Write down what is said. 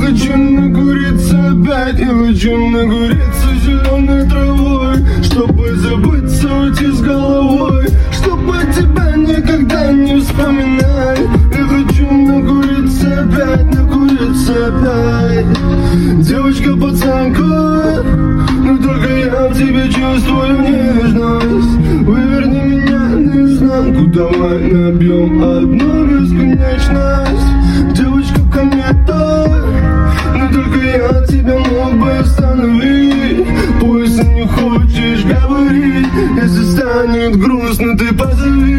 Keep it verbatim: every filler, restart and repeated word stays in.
хочу накуриться опять, я хочу накуриться зеленой травой, чтобы забыться, уйти с головой, чтобы тебя никогда не вспоминать. Я хочу накуриться опять, накуриться опять. Девочка, пацанка, но только я в тебе чувствую нежность. Выверни меня наизнанку, давай набьем одну бесконечность. Девочка, комета, но только я тебя мог бы остановить. Пусть не хочешь говорить, если станет грустно, ты позови.